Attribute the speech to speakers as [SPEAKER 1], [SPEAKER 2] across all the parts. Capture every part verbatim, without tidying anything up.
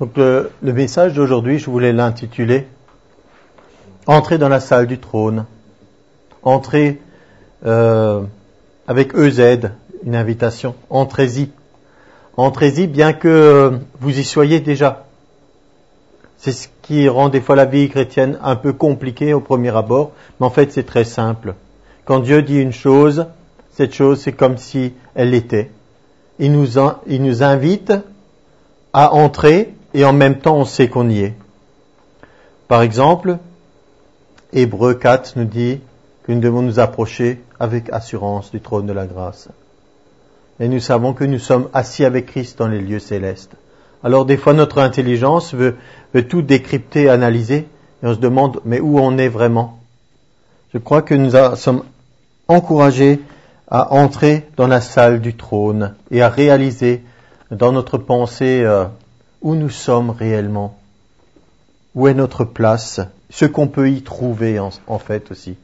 [SPEAKER 1] Donc le, le message d'aujourd'hui, je voulais l'intituler « Entrer dans la salle du trône ». Entrer euh, avec E Z, une invitation. Entrez-y. Entrez-y bien que vous y soyez déjà. C'est ce qui rend des fois la vie chrétienne un peu compliquée au premier abord, mais en fait c'est très simple. Quand Dieu dit une chose, cette chose c'est comme si elle l'était. Il nous, en, il nous invite à entrer et en même temps on sait qu'on y est. Par exemple, Hébreux quatre nous dit que nous devons nous approcher avec assurance du trône de la grâce. Et nous savons que nous sommes assis avec Christ dans les lieux célestes. Alors des fois notre intelligence veut, veut tout décrypter, analyser, et on se demande mais où on est vraiment. Je crois que nous a, sommes encouragés à entrer dans la salle du trône et à réaliser dans notre pensée euh, où nous sommes réellement, où est notre place, ce qu'on peut y trouver en, en fait aussi.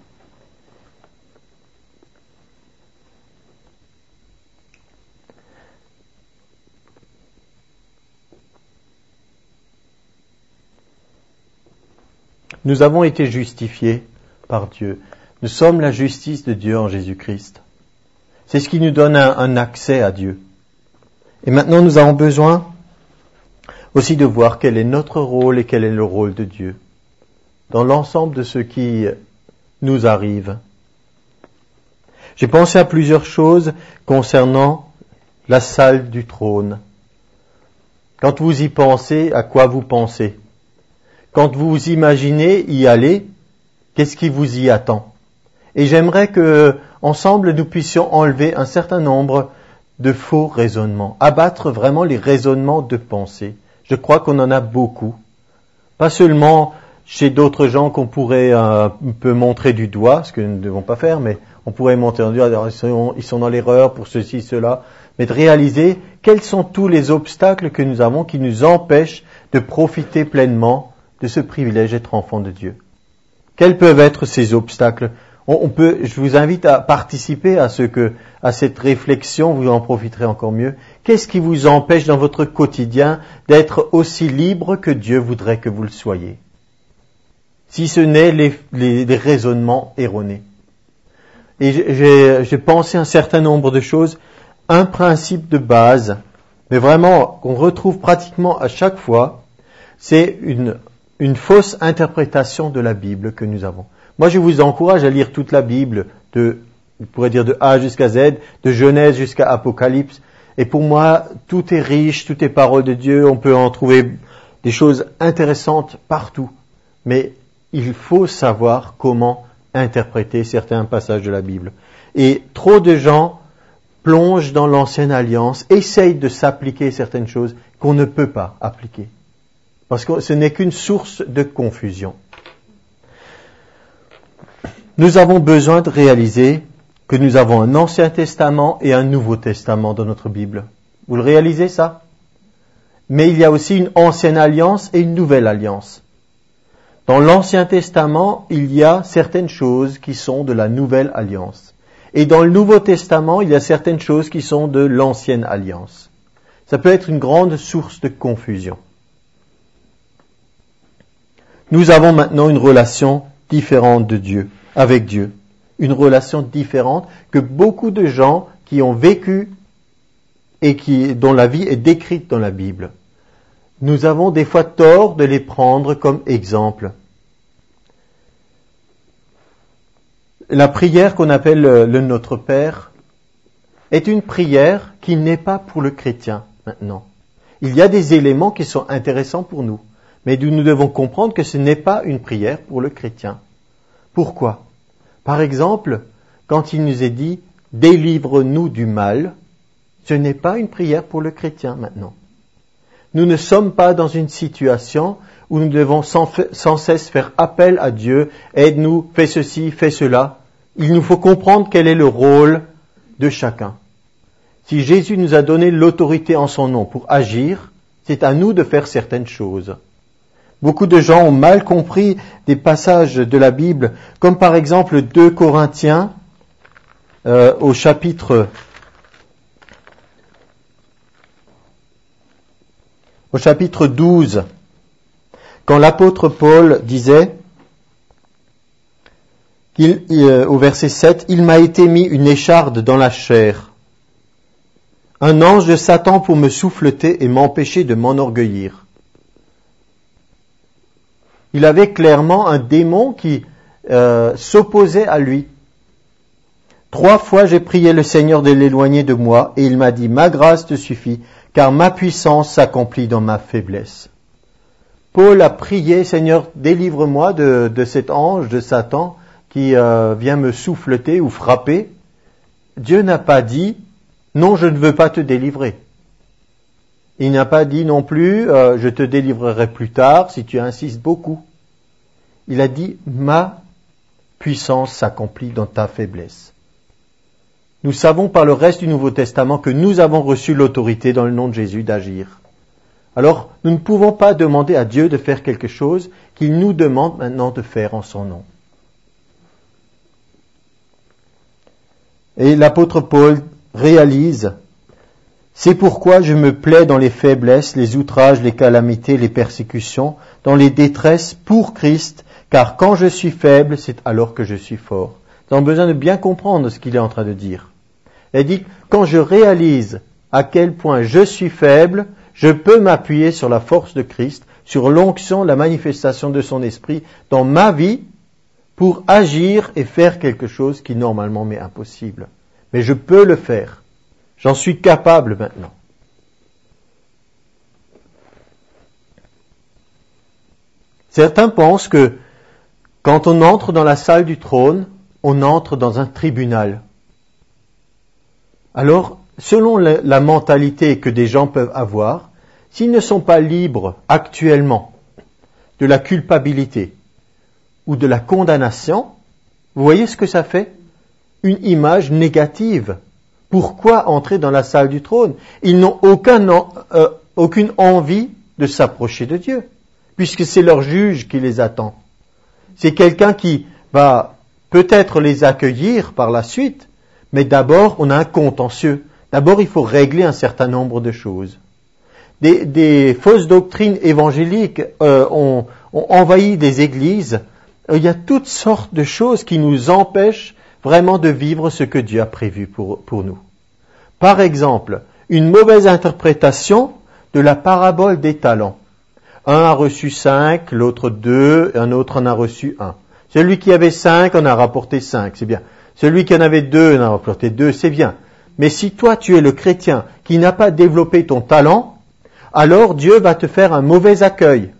[SPEAKER 1] Nous avons été justifiés par Dieu. Nous sommes la justice de Dieu en Jésus-Christ. C'est ce qui nous donne un, un accès à Dieu. Et maintenant, nous avons besoin aussi de voir quel est notre rôle et quel est le rôle de Dieu dans l'ensemble de ce qui nous arrive. J'ai pensé à plusieurs choses concernant la salle du trône. Quand vous y pensez, à quoi vous pensez ? Quand vous imaginez y aller, qu'est-ce qui vous y attend ? Et j'aimerais que, ensemble, nous puissions enlever un certain nombre de faux raisonnements, abattre vraiment les raisonnements de pensée. Je crois qu'on en a beaucoup. Pas seulement chez d'autres gens qu'on pourrait euh, un peu montrer du doigt, ce que nous ne devons pas faire, mais on pourrait montrer du doigt, alors ils sont, ils sont dans l'erreur pour ceci, cela, mais de réaliser quels sont tous les obstacles que nous avons qui nous empêchent de profiter pleinement de ce privilège d'être enfant de Dieu. Quels peuvent être ces obstacles ? on, on peut, je vous invite à participer à, ce que, à cette réflexion, vous en profiterez encore mieux. Qu'est-ce qui vous empêche dans votre quotidien d'être aussi libre que Dieu voudrait que vous le soyez ? Si ce n'est les, les, les raisonnements erronés. Et j'ai, j'ai pensé à un certain nombre de choses, un principe de base, mais vraiment qu'on retrouve pratiquement à chaque fois, c'est une une fausse interprétation de la Bible que nous avons. Moi, je vous encourage à lire toute la Bible, de, on pourrait dire de A jusqu'à Z, de Genèse jusqu'à Apocalypse. Et pour moi, tout est riche, tout est parole de Dieu, on peut en trouver des choses intéressantes partout. Mais il faut savoir comment interpréter certains passages de la Bible. Et trop de gens plongent dans l'ancienne alliance, essayent de s'appliquer certaines choses qu'on ne peut pas appliquer. Parce que ce n'est qu'une source de confusion. Nous avons besoin de réaliser que nous avons un Ancien Testament et un Nouveau Testament dans notre Bible. Vous le réalisez ça ? Mais il y a aussi une Ancienne Alliance et une Nouvelle Alliance. Dans l'Ancien Testament, il y a certaines choses qui sont de la Nouvelle Alliance. Et dans le Nouveau Testament, il y a certaines choses qui sont de l'Ancienne Alliance. Ça peut être une grande source de confusion. Nous avons maintenant une relation différente de Dieu, avec Dieu. Une relation différente que beaucoup de gens qui ont vécu et qui, dont la vie est décrite dans la Bible. Nous avons des fois tort de les prendre comme exemple. La prière qu'on appelle le, le Notre Père est une prière qui n'est pas pour le chrétien maintenant. Il y a des éléments qui sont intéressants pour nous. Mais nous devons comprendre que ce n'est pas une prière pour le chrétien. Pourquoi ? Par exemple, quand il nous est dit « délivre-nous du mal », ce n'est pas une prière pour le chrétien maintenant. Nous ne sommes pas dans une situation où nous devons sans, sans cesse faire appel à Dieu « aide-nous, fais ceci, fais cela ». Il nous faut comprendre quel est le rôle de chacun. Si Jésus nous a donné l'autorité en son nom pour agir, c'est à nous de faire certaines choses. Beaucoup de gens ont mal compris des passages de la Bible, comme par exemple deux Corinthiens euh, au chapitre au chapitre douze, quand l'apôtre Paul disait, qu'il, euh, au verset sept, « Il m'a été mis une écharde dans la chair, un ange de Satan pour me souffleter et m'empêcher de m'enorgueillir. » Il avait clairement un démon qui euh, s'opposait à lui. Trois fois j'ai prié le Seigneur de l'éloigner de moi, et il m'a dit, « Ma grâce te suffit, car ma puissance s'accomplit dans ma faiblesse. » Paul a prié, « Seigneur, délivre-moi de, de cet ange de Satan qui euh, vient me souffleter ou frapper. » Dieu n'a pas dit, « Non, je ne veux pas te délivrer. » Il n'a pas dit non plus, euh, « Je te délivrerai plus tard si tu insistes beaucoup. » Il a dit, « Ma puissance s'accomplit dans ta faiblesse. » Nous savons par le reste du Nouveau Testament que nous avons reçu l'autorité dans le nom de Jésus d'agir. Alors, nous ne pouvons pas demander à Dieu de faire quelque chose qu'il nous demande maintenant de faire en son nom. Et l'apôtre Paul réalise, « C'est pourquoi je me plais dans les faiblesses, les outrages, les calamités, les persécutions, dans les détresses pour Christ, car quand je suis faible, c'est alors que je suis fort. » Nous avons besoin de bien comprendre ce qu'il est en train de dire. Il dit, quand je réalise à quel point je suis faible, je peux m'appuyer sur la force de Christ, sur l'onction, la manifestation de son esprit dans ma vie pour agir et faire quelque chose qui normalement m'est impossible. Mais je peux le faire. J'en suis capable maintenant. Certains pensent que quand on entre dans la salle du trône, on entre dans un tribunal. Alors, selon la, la mentalité que des gens peuvent avoir, s'ils ne sont pas libres actuellement de la culpabilité ou de la condamnation, vous voyez ce que ça fait? Une image négative. Pourquoi entrer dans la salle du trône? Ils n'ont aucun, euh, aucune envie de s'approcher de Dieu, puisque c'est leur juge qui les attend. C'est quelqu'un qui va peut-être les accueillir par la suite, mais d'abord, on a un contentieux. D'abord, il faut régler un certain nombre de choses. Des, des fausses doctrines évangéliques euh, ont, ont envahi des églises. Il y a toutes sortes de choses qui nous empêchent vraiment de vivre ce que Dieu a prévu pour, pour nous. Par exemple, une mauvaise interprétation de la parabole des talents. Un a reçu cinq, l'autre deux, un autre en a reçu un. Celui qui avait cinq en a rapporté cinq, c'est bien. Celui qui en avait deux en a rapporté deux, c'est bien. Mais si toi tu es le chrétien qui n'a pas développé ton talent, alors Dieu va te faire un mauvais accueil.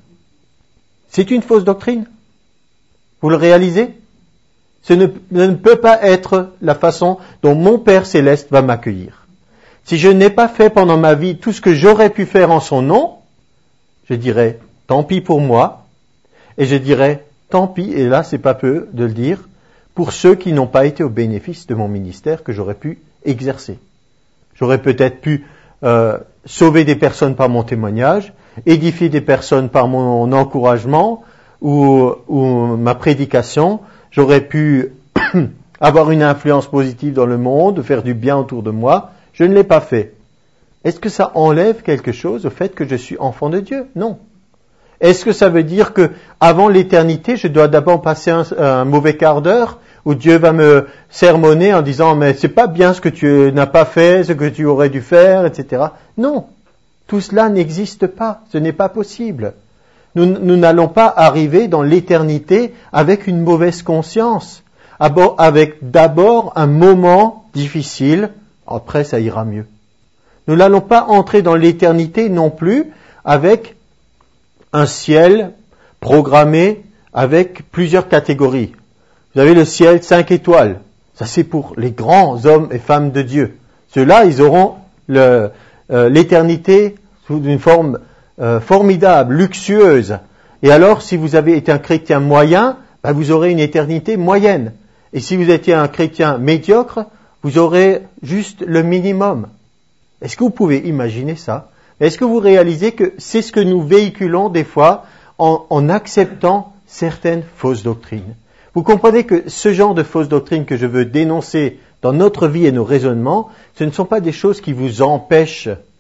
[SPEAKER 1] C'est une fausse doctrine. Vous le réalisez? Ce ne, ne peut pas être la façon dont mon Père Céleste va m'accueillir. Si je n'ai pas fait pendant ma vie tout ce que j'aurais pu faire en son nom, je dirais, tant pis pour moi, et je dirais, tant pis, et là c'est pas peu de le dire, pour ceux qui n'ont pas été au bénéfice de mon ministère que j'aurais pu exercer. J'aurais peut-être pu euh, sauver des personnes par mon témoignage, édifier des personnes par mon encouragement ou, ou ma prédication. J'aurais pu avoir une influence positive dans le monde, faire du bien autour de moi. Je ne l'ai pas fait. Est-ce que ça enlève quelque chose au fait que je suis enfant de Dieu? Non. Est-ce que ça veut dire que avant l'éternité, je dois d'abord passer un, un mauvais quart d'heure où Dieu va me sermonner en disant mais c'est pas bien ce que tu n'as pas fait, ce que tu aurais dû faire, et cetera. Non, tout cela n'existe pas, ce n'est pas possible. Nous, nous n'allons pas arriver dans l'éternité avec une mauvaise conscience, avec d'abord un moment difficile, après ça ira mieux. Nous n'allons pas entrer dans l'éternité non plus avec un ciel programmé avec plusieurs catégories. Vous avez le ciel cinq étoiles. Ça, c'est pour les grands hommes et femmes de Dieu. Ceux-là, ils auront le, euh, l'éternité sous une forme euh, formidable, luxueuse. Et alors, si vous avez été un chrétien moyen, ben, vous aurez une éternité moyenne. Et si vous étiez un chrétien médiocre, vous aurez juste le minimum. Est-ce que vous pouvez imaginer ça? Est-ce que vous réalisez que c'est ce que nous véhiculons des fois en, en acceptant certaines fausses doctrines? Vous comprenez que ce genre de fausses doctrines que je veux dénoncer dans notre vie et nos raisonnements, ce ne sont pas des choses qui vous empêchent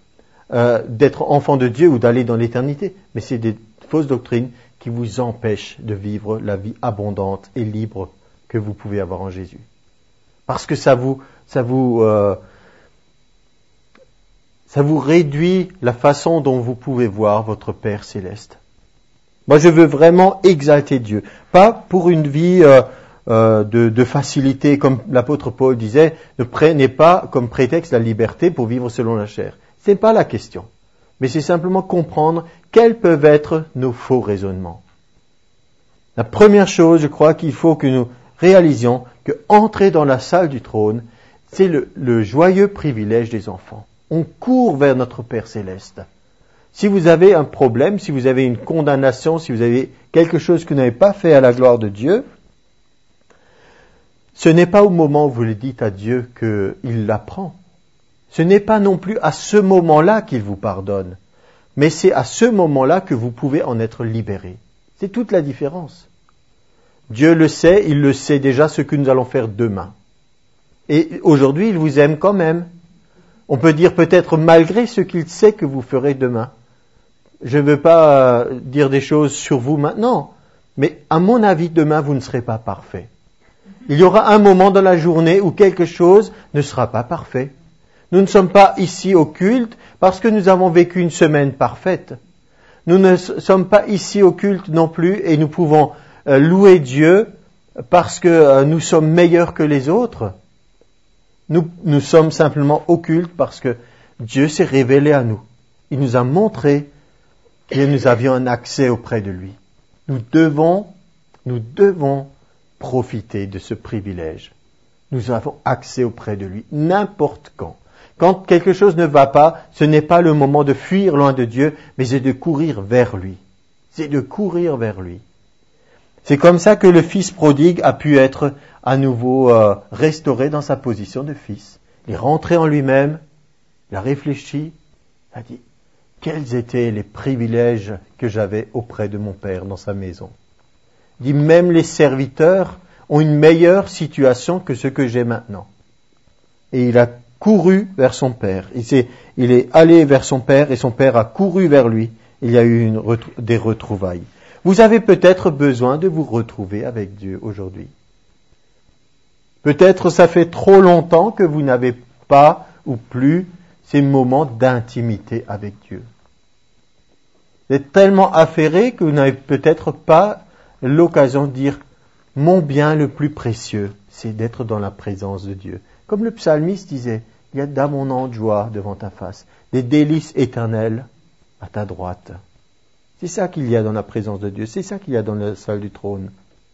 [SPEAKER 1] euh, d'être enfant de Dieu ou d'aller dans l'éternité, mais c'est des fausses doctrines qui vous empêchent de vivre la vie abondante et libre que vous pouvez avoir en Jésus. Parce que ça vous, ça vous, euh, ça vous réduit la façon dont vous pouvez voir votre Père céleste. Moi, je veux vraiment exalter Dieu. Pas pour une vie euh, euh, de, de facilité, comme l'apôtre Paul disait, ne prenez pas comme prétexte la liberté pour vivre selon la chair. Ce n'est pas la question. Mais c'est simplement comprendre quels peuvent être nos faux raisonnements. La première chose, je crois qu'il faut que nous réalisions que entrer dans la salle du trône, c'est le, le joyeux privilège des enfants. On court vers notre Père céleste. Si vous avez un problème, si vous avez une condamnation, si vous avez quelque chose que vous n'avez pas fait à la gloire de Dieu, ce n'est pas au moment où vous le dites à Dieu qu'il l'apprend. Ce n'est pas non plus à ce moment-là qu'il vous pardonne, mais c'est à ce moment-là que vous pouvez en être libéré. C'est toute la différence. Dieu le sait, il le sait déjà ce que nous allons faire demain. Et aujourd'hui, il vous aime quand même. On peut dire peut-être malgré ce qu'il sait que vous ferez demain. Je ne veux pas dire des choses sur vous maintenant, mais à mon avis, demain, vous ne serez pas parfait. Il y aura un moment dans la journée où quelque chose ne sera pas parfait. Nous ne sommes pas ici au culte parce que nous avons vécu une semaine parfaite. Nous ne sommes pas ici au culte non plus et nous pouvons euh, louer Dieu parce que euh, nous sommes meilleurs que les autres. Nous, nous sommes simplement au culte parce que Dieu s'est révélé à nous. Il nous a montré que nous avions un accès auprès de lui. Nous devons, nous devons profiter de ce privilège. Nous avons accès auprès de lui n'importe quand. Quand quelque chose ne va pas, ce n'est pas le moment de fuir loin de Dieu, mais c'est de courir vers lui. C'est de courir vers lui. C'est comme ça que le fils prodigue a pu être à nouveau euh, restauré dans sa position de fils. Il est rentré en lui-même, il a réfléchi, il a dit « Quels étaient les privilèges que j'avais auprès de mon père dans sa maison ?» Il dit « Même les serviteurs ont une meilleure situation que ce que j'ai maintenant. » Et il a couru vers son père. Il, s'est, il est allé vers son père et son père a couru vers lui. Il y a eu une, des retrouvailles. Vous avez peut-être besoin de vous retrouver avec Dieu aujourd'hui. Peut-être ça fait trop longtemps que vous n'avez pas ou plus ces moments d'intimité avec Dieu. Vous êtes tellement affairé que vous n'avez peut-être pas l'occasion de dire « Mon bien le plus précieux, c'est d'être dans la présence de Dieu. » Comme le psalmiste disait, il y a d'abondantes joies devant ta face, des délices éternelles à ta droite. C'est ça qu'il y a dans la présence de Dieu, c'est ça qu'il y a dans la salle du trône.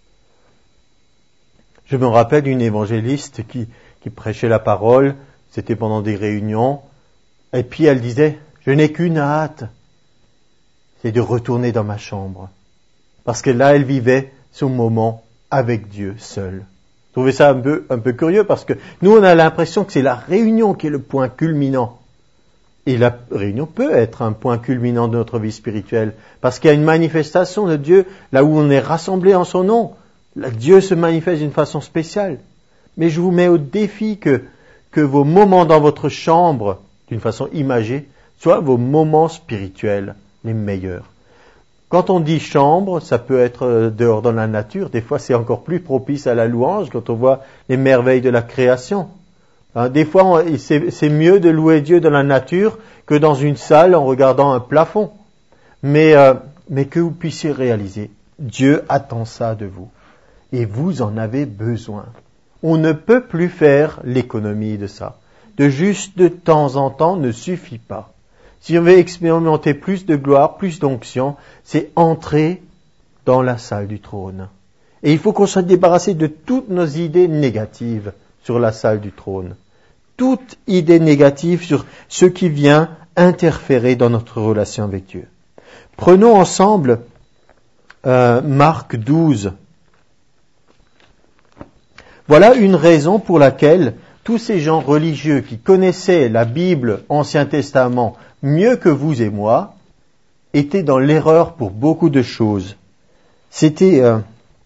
[SPEAKER 1] Je me rappelle d'une évangéliste qui, qui prêchait la parole, c'était pendant des réunions, et puis elle disait, je n'ai qu'une hâte, c'est de retourner dans ma chambre. Parce que là, elle vivait son moment avec Dieu seul. Je trouvais ça un peu, un peu curieux parce que nous, on a l'impression que c'est la réunion qui est le point culminant. Et la réunion peut être un point culminant de notre vie spirituelle parce qu'il y a une manifestation de Dieu là où on est rassemblés en son nom. Là, Dieu se manifeste d'une façon spéciale. Mais je vous mets au défi que, que vos moments dans votre chambre, d'une façon imagée, soient vos moments spirituels les meilleurs. Quand on dit chambre, ça peut être dehors dans la nature. Des fois, c'est encore plus propice à la louange quand on voit les merveilles de la création. Hein, des fois, on, c'est, c'est mieux de louer Dieu dans la nature que dans une salle en regardant un plafond. Mais, euh, mais que vous puissiez réaliser, Dieu attend ça de vous. Et vous en avez besoin. On ne peut plus faire l'économie de ça. De juste de temps en temps ne suffit pas. Si on veut expérimenter plus de gloire, plus d'onction, c'est entrer dans la salle du trône. Et il faut qu'on soit débarrassé de toutes nos idées négatives sur la salle du trône. Toute idée négative sur ce qui vient interférer dans notre relation avec Dieu. Prenons ensemble euh, Marc douze. Voilà une raison pour laquelle tous ces gens religieux qui connaissaient la Bible, Ancien Testament, mieux que vous et moi, étaient dans l'erreur pour beaucoup de choses. C'était euh,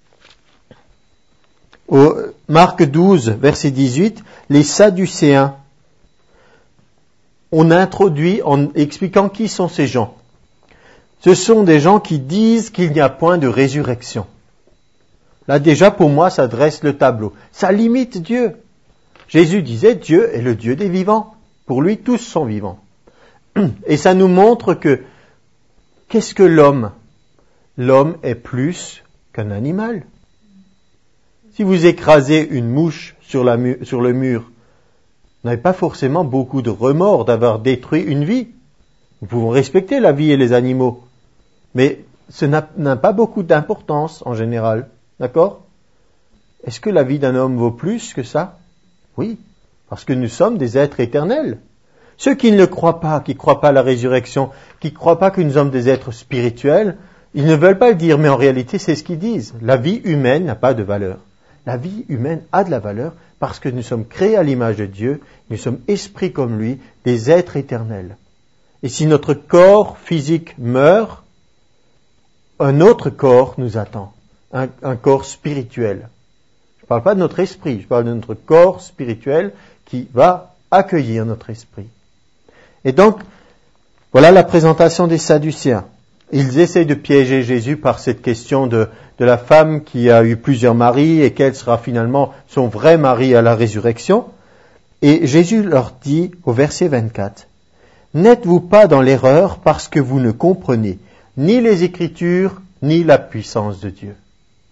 [SPEAKER 1] au Marc douze, verset dix-huit, les Sadducéens. on introduit en expliquant qui sont ces gens. Ce sont des gens qui disent qu'il n'y a point de résurrection. Là déjà, pour moi, ça dresse le tableau. Ça limite Dieu. Jésus disait, Dieu est le Dieu des vivants. Pour lui, tous sont vivants. Et ça nous montre que, qu'est-ce que l'homme? L'homme est plus qu'un animal. Si vous écrasez une mouche sur, la mu- sur le mur, vous n'avez pas forcément beaucoup de remords d'avoir détruit une vie. Nous pouvons respecter la vie et les animaux. Mais ce n'a, n'a pas beaucoup d'importance en général. D'accord? Est-ce que la vie d'un homme vaut plus que ça? Oui, parce que nous sommes des êtres éternels. Ceux qui ne le croient pas, qui ne croient pas à la résurrection, qui ne croient pas que nous sommes des êtres spirituels, ils ne veulent pas le dire, mais en réalité c'est ce qu'ils disent. La vie humaine n'a pas de valeur. La vie humaine a de la valeur parce que nous sommes créés à l'image de Dieu, nous sommes esprits comme lui, des êtres éternels. Et si notre corps physique meurt, un autre corps nous attend, un, un corps spirituel. Je ne parle pas de notre esprit, je parle de notre corps spirituel qui va accueillir notre esprit. Et donc, voilà la présentation des Sadducéens. Ils essayent de piéger Jésus par cette question de, de la femme qui a eu plusieurs maris et quel sera finalement son vrai mari à la résurrection. Et Jésus leur dit au verset vingt-quatre, « N'êtes-vous pas dans l'erreur parce que vous ne comprenez ni les Écritures ni la puissance de Dieu ?»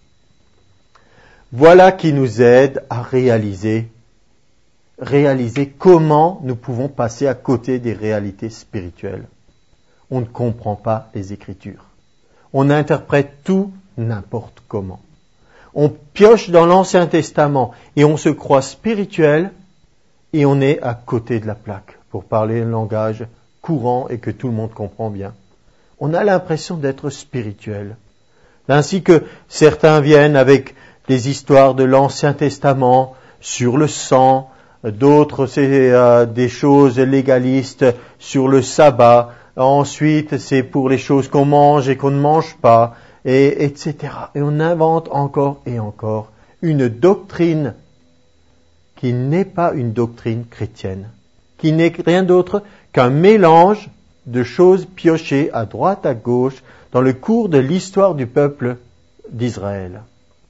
[SPEAKER 1] Voilà qui nous aide à réaliser, réaliser comment nous pouvons passer à côté des réalités spirituelles. On ne comprend pas les Écritures. On interprète tout n'importe comment. On pioche dans l'Ancien Testament et on se croit spirituel et on est à côté de la plaque, pour parler un langage courant et que tout le monde comprend bien. On a l'impression d'être spirituel. Ainsi que certains viennent avec des histoires de l'Ancien Testament sur le sang, d'autres c'est euh, des choses légalistes sur le sabbat, ensuite c'est pour les choses qu'on mange et qu'on ne mange pas, et, etc. Et on invente encore et encore une doctrine qui n'est pas une doctrine chrétienne, qui n'est rien d'autre qu'un mélange de choses piochées à droite, à gauche, dans le cours de l'histoire du peuple d'Israël.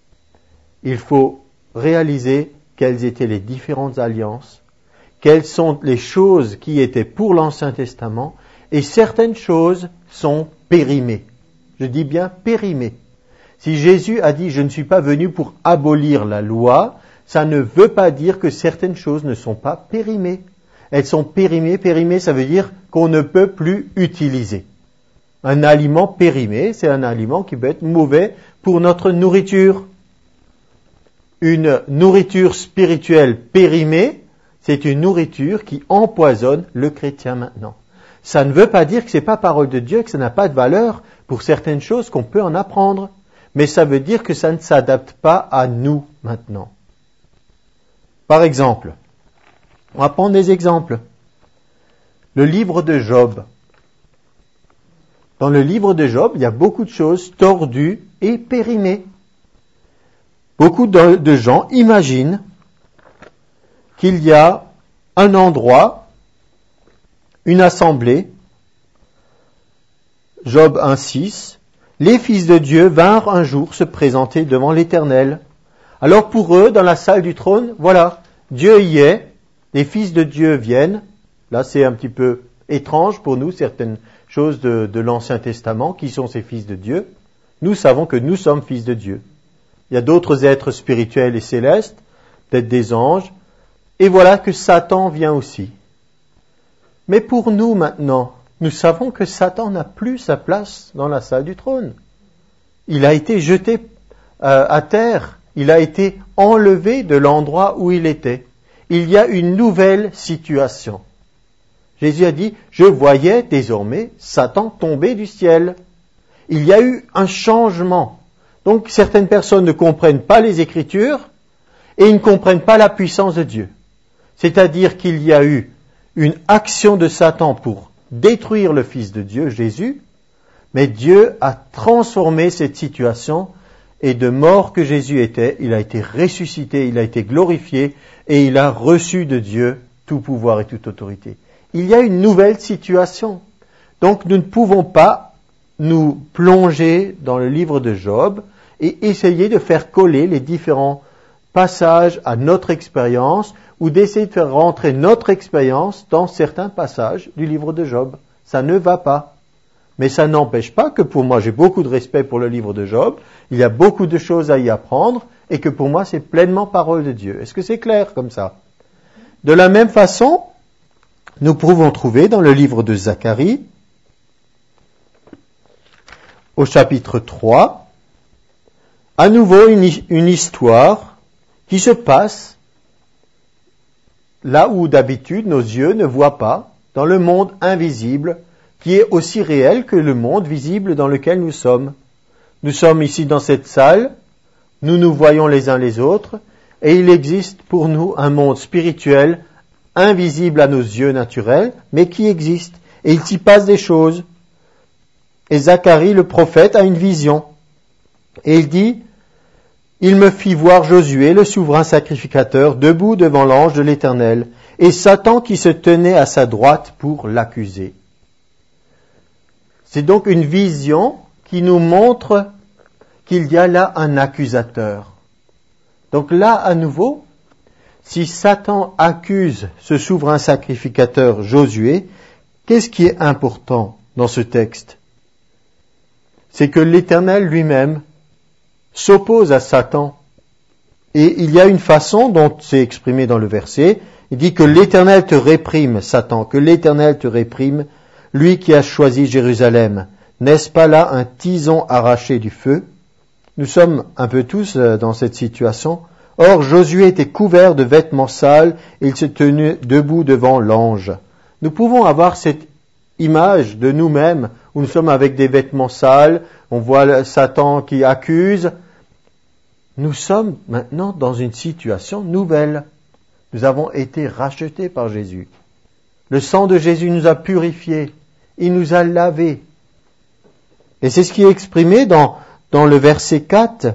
[SPEAKER 1] Il faut réaliser quelles étaient les différentes alliances, quelles sont les choses qui étaient pour l'Ancien Testament, et certaines choses sont périmées. Je dis bien périmées. Si Jésus a dit « Je ne suis pas venu pour abolir la loi », ça ne veut pas dire que certaines choses ne sont pas périmées. Elles sont périmées. Périmées, ça veut dire qu'on ne peut plus utiliser. Un aliment périmé, c'est un aliment qui peut être mauvais pour notre nourriture. Une nourriture spirituelle périmée, c'est une nourriture qui empoisonne le chrétien maintenant. Ça ne veut pas dire que ce n'est pas parole de Dieu, que ça n'a pas de valeur pour certaines choses qu'on peut en apprendre. Mais ça veut dire que ça ne s'adapte pas à nous maintenant. Par exemple, on va prendre des exemples. Le livre de Job. Dans le livre de Job, il y a beaucoup de choses tordues et périmées. Beaucoup de, de gens imaginent qu'il y a un endroit, une assemblée, Job un six, les fils de Dieu vinrent un jour se présenter devant l'Éternel. Alors pour eux, dans la salle du trône, voilà, Dieu y est, les fils de Dieu viennent. Là, c'est un petit peu étrange pour nous, certaines choses de, de l'Ancien Testament, qui sont ces fils de Dieu. Nous savons que nous sommes fils de Dieu. Il y a d'autres êtres spirituels et célestes, peut-être des anges, et voilà que Satan vient aussi. Mais pour nous maintenant, nous savons que Satan n'a plus sa place dans la salle du trône. Il a été jeté euh, à terre, il a été enlevé de l'endroit où il était. Il y a une nouvelle situation. Jésus a dit, je voyais désormais Satan tomber du ciel. Il y a eu un changement. Donc certaines personnes ne comprennent pas les Écritures et ils ne comprennent pas la puissance de Dieu. C'est-à-dire qu'il y a eu une action de Satan pour détruire le Fils de Dieu, Jésus, mais Dieu a transformé cette situation et de mort que Jésus était, il a été ressuscité, il a été glorifié et il a reçu de Dieu tout pouvoir et toute autorité. il y a une nouvelle situation. Donc nous ne pouvons pas nous plonger dans le livre de Job et essayer de faire coller les différents passages à notre expérience ou d'essayer de faire rentrer notre expérience dans certains passages du livre de Job. Ça ne va pas. Mais ça n'empêche pas que pour moi, j'ai beaucoup de respect pour le livre de Job, il y a beaucoup de choses à y apprendre, et que pour moi, c'est pleinement parole de Dieu. Est-ce que c'est clair comme ça? De la même façon, nous pouvons trouver dans le livre de Zacharie, au chapitre trois, à nouveau une, une histoire qui se passe là où d'habitude nos yeux ne voient pas, dans le monde invisible, qui est aussi réel que le monde visible dans lequel nous sommes. Nous sommes ici dans cette salle, nous nous voyons les uns les autres, et il existe pour nous un monde spirituel, invisible à nos yeux naturels, mais qui existe, et il s'y passe des choses. Et Zacharie, le prophète, a une vision, et il dit, « Il me fit voir Josué, le souverain sacrificateur, debout devant l'ange de l'Éternel, et Satan qui se tenait à sa droite pour l'accuser. » C'est donc une vision qui nous montre qu'il y a là un accusateur. Donc là, à nouveau, si Satan accuse ce souverain sacrificateur Josué, qu'est-ce qui est important dans ce texte? C'est que l'Éternel lui-même s'oppose à Satan. Et il y a une façon dont c'est exprimé dans le verset. Il dit que l'Éternel te réprime, Satan, que l'Éternel te réprime, lui qui a choisi Jérusalem. N'est-ce pas là un tison arraché du feu? Nous sommes un peu tous dans cette situation. Or, Josué était couvert de vêtements sales et il se tenait debout devant l'ange. Nous pouvons avoir cette image de nous-mêmes où nous sommes avec des vêtements sales, on voit Satan qui accuse. Nous sommes maintenant dans une situation nouvelle. Nous avons été rachetés par Jésus. Le sang de Jésus nous a purifiés. Il nous a lavés. Et c'est ce qui est exprimé dans, dans le verset quatre.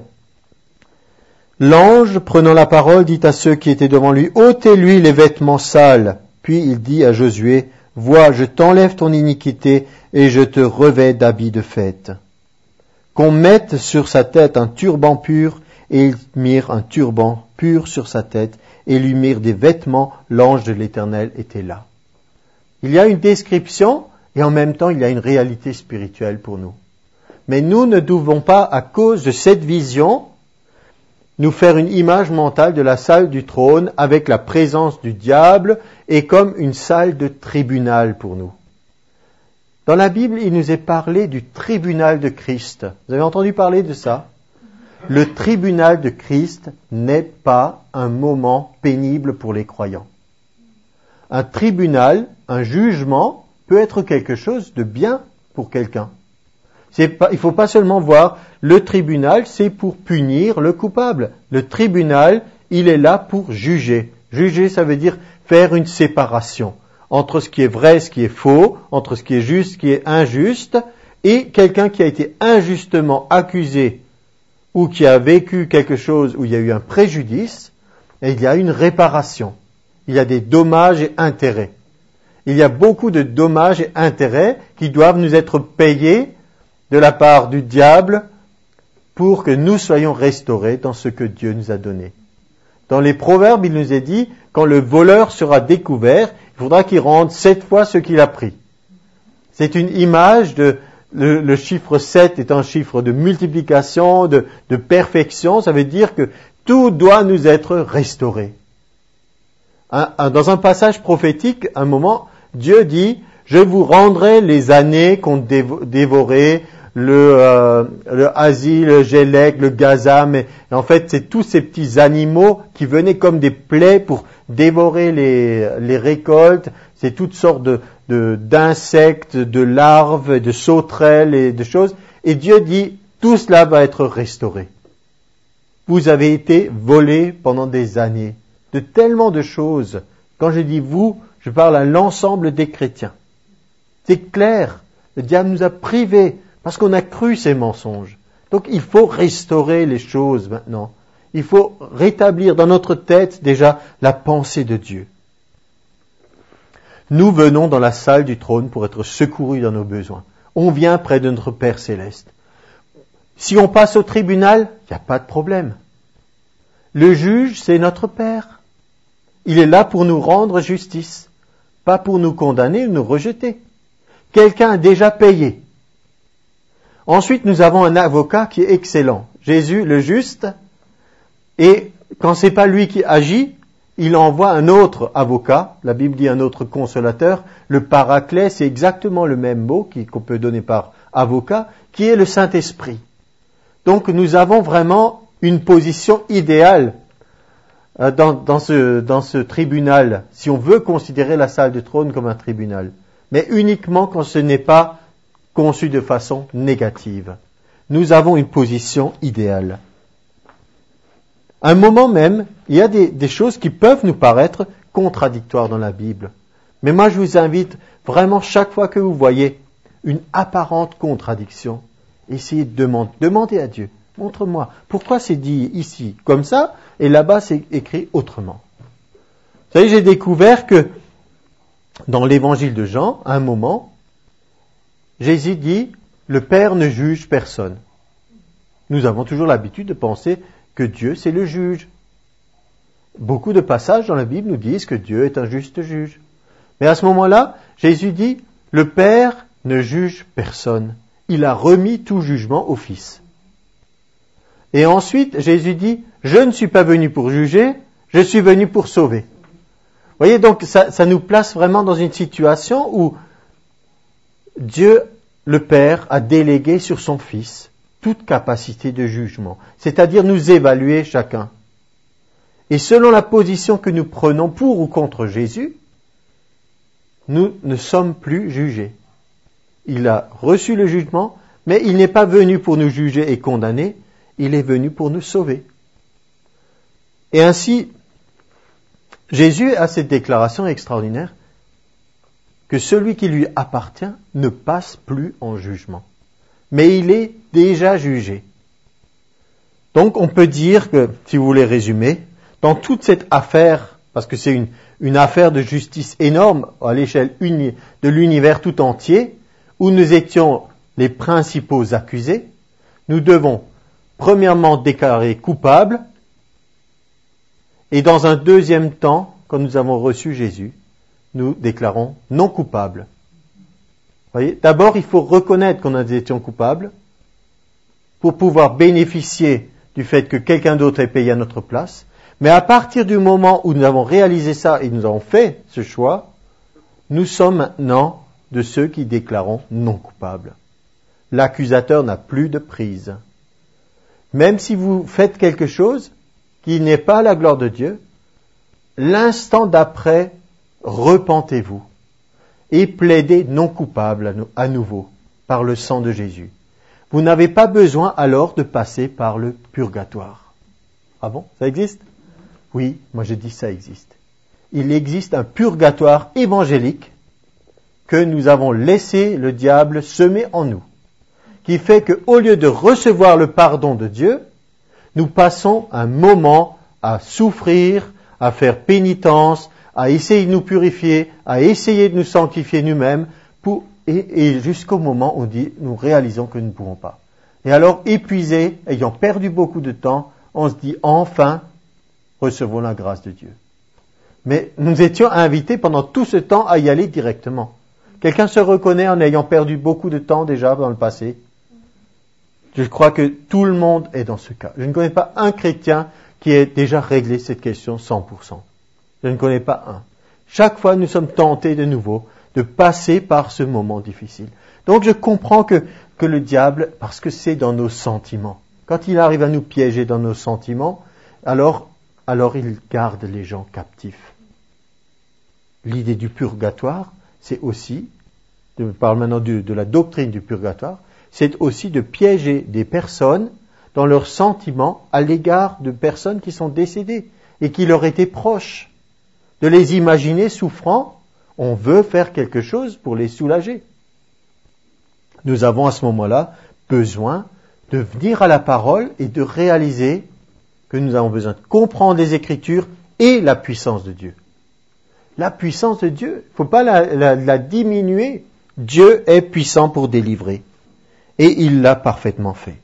[SPEAKER 1] L'ange, prenant la parole, dit à ceux qui étaient devant lui, « ôtez-lui les vêtements sales. » Puis il dit à Josué, « Vois, je t'enlève ton iniquité et je te revêts d'habits de fête. » Qu'on mette sur sa tête un turban pur, et ils mirent un turban pur sur sa tête, et lui mirent des vêtements, l'ange de l'Éternel était là. Il y a une description, et en même temps il y a une réalité spirituelle pour nous. Mais nous ne devons pas, à cause de cette vision, nous faire une image mentale de la salle du trône avec la présence du diable et comme une salle de tribunal pour nous. Dans la Bible, il nous est parlé du tribunal de Christ. Vous avez entendu parler de ça? Le tribunal de Christ n'est pas un moment pénible pour les croyants. Un tribunal, un jugement, peut être quelque chose de bien pour quelqu'un. C'est pas, il ne faut pas seulement voir le tribunal, c'est pour punir le coupable. Le tribunal, il est là pour juger. Juger, ça veut dire faire une séparation entre ce qui est vrai et ce qui est faux, entre ce qui est juste et ce qui est injuste, et quelqu'un qui a été injustement accusé ou qui a vécu quelque chose où il y a eu un préjudice, et il y a une réparation. Il y a des dommages et intérêts. Il y a beaucoup de dommages et intérêts qui doivent nous être payés de la part du diable pour que nous soyons restaurés dans ce que Dieu nous a donné. Dans les Proverbes, il nous est dit, quand le voleur sera découvert, il faudra qu'il rende sept fois ce qu'il a pris. C'est une image de, le, le chiffre sept est un chiffre de multiplication, de, de perfection, ça veut dire que tout doit nous être restauré. Un, un, dans un passage prophétique, un moment, Dieu dit, je vous rendrai les années qu'ont dévo- dévoré le, euh, le Hazi, le Gélec, le Gazam. Et, et en fait, c'est tous ces petits animaux qui venaient comme des plaies pour dévorer les, les récoltes. C'est toutes sortes de, de, d'insectes, de larves, de sauterelles et de choses. Et Dieu dit, tout cela va être restauré. Vous avez été volés pendant des années de tellement de choses. Quand je dis vous, je parle à l'ensemble des chrétiens. C'est clair, le diable nous a privés parce qu'on a cru ces mensonges. Donc il faut restaurer les choses maintenant. Il faut rétablir dans notre tête déjà la pensée de Dieu. Nous venons dans la salle du trône pour être secourus dans nos besoins. On vient près de notre Père céleste. Si on passe au tribunal, il n'y a pas de problème. Le juge, c'est notre Père. Il est là pour nous rendre justice, pas pour nous condamner ou nous rejeter. Quelqu'un a déjà payé. Ensuite, nous avons un avocat qui est excellent. Jésus, le juste, et quand c'est pas lui qui agit, il envoie un autre avocat, la Bible dit un autre consolateur, le paraclet, c'est exactement le même mot qu'on peut donner par avocat, qui est le Saint-Esprit. Donc nous avons vraiment une position idéale dans, dans, ce, dans ce tribunal, si on veut considérer la salle de trône comme un tribunal, mais uniquement quand ce n'est pas conçu de façon négative. Nous avons une position idéale. À un moment même, il y a des, des choses qui peuvent nous paraître contradictoires dans la Bible. Mais moi, je vous invite vraiment, chaque fois que vous voyez une apparente contradiction, essayez de demander, demandez à Dieu, montre-moi, pourquoi c'est dit ici comme ça, et là-bas c'est écrit autrement. Vous savez, j'ai découvert que dans l'évangile de Jean, à un moment, Jésus dit, le Père ne juge personne. Nous avons toujours l'habitude de penser que Dieu, c'est le juge. Beaucoup de passages dans la Bible nous disent que Dieu est un juste juge. Mais à ce moment-là, Jésus dit, le Père ne juge personne. Il a remis tout jugement au Fils. Et ensuite, Jésus dit, je ne suis pas venu pour juger, je suis venu pour sauver. Vous voyez, donc ça, ça nous place vraiment dans une situation où Dieu, le Père, a délégué sur son Fils toute capacité de jugement, c'est-à-dire nous évaluer chacun. Et selon la position que nous prenons pour ou contre Jésus, nous ne sommes plus jugés. Il a reçu le jugement, mais il n'est pas venu pour nous juger et condamner, il est venu pour nous sauver. Et ainsi, Jésus a cette déclaration extraordinaire que celui qui lui appartient ne passe plus en jugement. Mais il est déjà jugé. Donc on peut dire que, si vous voulez résumer, dans toute cette affaire, parce que c'est une, une affaire de justice énorme à l'échelle uni, de l'univers tout entier, où nous étions les principaux accusés, nous devons premièrement déclarer coupables, et dans un deuxième temps, quand nous avons reçu Jésus, nous déclarons non coupables. Voyez, d'abord, il faut reconnaître qu'on nous étions coupables pour pouvoir bénéficier du fait que quelqu'un d'autre ait payé à notre place. Mais à partir du moment où nous avons réalisé ça et nous avons fait ce choix, nous sommes maintenant de ceux qui déclarons non coupables. L'accusateur n'a plus de prise. Même si vous faites quelque chose qui n'est pas la gloire de Dieu, l'instant d'après, repentez-vous. Et plaidez non coupable à nouveau par le sang de Jésus. Vous n'avez pas besoin alors de passer par le purgatoire. Ah bon, ça existe? Oui, moi je dis ça existe. Il existe un purgatoire évangélique que nous avons laissé le diable semer en nous, qui fait qu'au lieu de recevoir le pardon de Dieu, nous passons un moment à souffrir, à faire pénitence, à essayer de nous purifier, à essayer de nous sanctifier nous-mêmes, pour, et, et jusqu'au moment où on dit, nous réalisons que nous ne pouvons pas. Et alors, épuisés, ayant perdu beaucoup de temps, on se dit, enfin, recevons la grâce de Dieu. Mais nous étions invités pendant tout ce temps à y aller directement. Quelqu'un se reconnaît en ayant perdu beaucoup de temps déjà dans le passé? Je crois que tout le monde est dans ce cas. Je ne connais pas un chrétien qui ait déjà réglé cette question cent pour cent. Je ne connais pas un. Chaque fois, nous sommes tentés de nouveau de passer par ce moment difficile. Donc, je comprends que, que le diable, parce que c'est dans nos sentiments, quand il arrive à nous piéger dans nos sentiments, alors, alors il garde les gens captifs. L'idée du purgatoire, c'est aussi, je parle maintenant de, de la doctrine du purgatoire, c'est aussi de piéger des personnes dans leurs sentiments à l'égard de personnes qui sont décédées et qui leur étaient proches. De les imaginer souffrant, on veut faire quelque chose pour les soulager. Nous avons à ce moment-là besoin de venir à la parole et de réaliser que nous avons besoin de comprendre les Écritures et la puissance de Dieu. la puissance de Dieu. Il ne faut pas la, la, la diminuer. Dieu est puissant pour délivrer. Et il l'a parfaitement fait.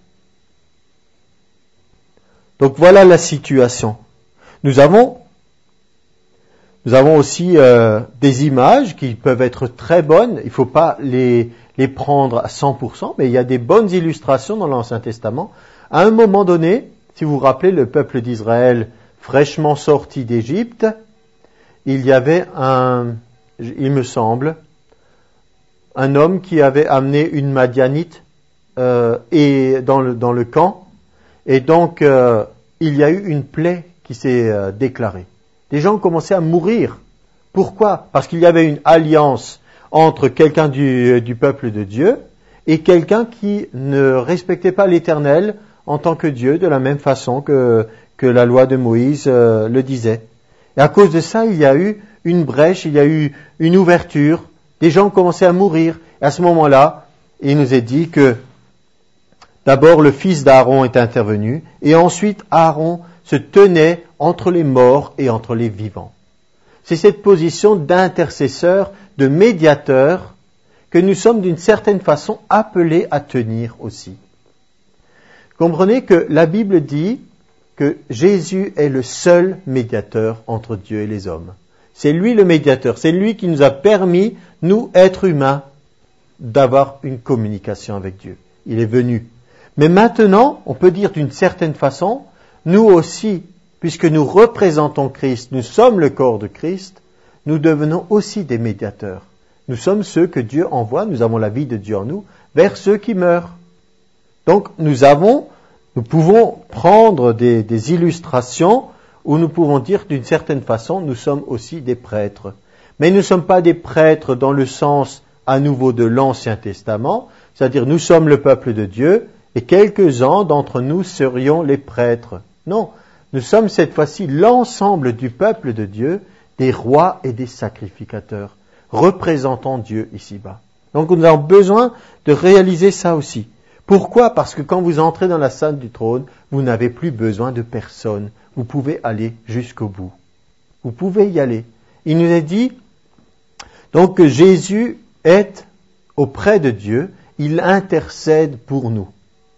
[SPEAKER 1] Donc voilà la situation. Nous avons, nous avons aussi euh, des images qui peuvent être très bonnes. Il ne faut pas les, les prendre à cent pour cent, mais il y a des bonnes illustrations dans l'Ancien Testament. À un moment donné, si vous vous rappelez, le peuple d'Israël fraîchement sorti d'Égypte, il y avait un, il me semble, un homme qui avait amené une Madianite euh, et dans le, dans le camp. Et donc, euh, il y a eu une plaie qui s'est euh, déclarée. Des gens commençaient à mourir. Pourquoi ? Parce qu'il y avait une alliance entre quelqu'un du, du peuple de Dieu et quelqu'un qui ne respectait pas l'Éternel en tant que Dieu, de la même façon que, que la loi de Moïse euh, le disait. Et à cause de ça, il y a eu une brèche, il y a eu une ouverture. Des gens commençaient à mourir. Et à ce moment-là, il nous est dit que d'abord, le fils d'Aaron est intervenu, et ensuite, Aaron se tenait entre les morts et entre les vivants. C'est cette position d'intercesseur, de médiateur, que nous sommes d'une certaine façon appelés à tenir aussi. Comprenez que la Bible dit que Jésus est le seul médiateur entre Dieu et les hommes. C'est lui le médiateur, c'est lui qui nous a permis, nous, êtres humains, d'avoir une communication avec Dieu. Il est venu. Mais maintenant, on peut dire d'une certaine façon, nous aussi, puisque nous représentons Christ, nous sommes le corps de Christ, nous devenons aussi des médiateurs. Nous sommes ceux que Dieu envoie, nous avons la vie de Dieu en nous, vers ceux qui meurent. Donc nous avons, nous pouvons prendre des, des illustrations où nous pouvons dire d'une certaine façon, nous sommes aussi des prêtres. Mais nous ne sommes pas des prêtres dans le sens à nouveau de l'Ancien Testament, c'est-à-dire nous sommes le peuple de Dieu, et quelques-uns d'entre nous serions les prêtres. Non, nous sommes cette fois-ci l'ensemble du peuple de Dieu, des rois et des sacrificateurs, représentant Dieu ici-bas. Donc nous avons besoin de réaliser ça aussi. Pourquoi ? Parce que quand vous entrez dans la salle du trône, vous n'avez plus besoin de personne. Vous pouvez aller jusqu'au bout. Vous pouvez y aller. Il nous est dit donc que Jésus est auprès de Dieu, il intercède pour nous.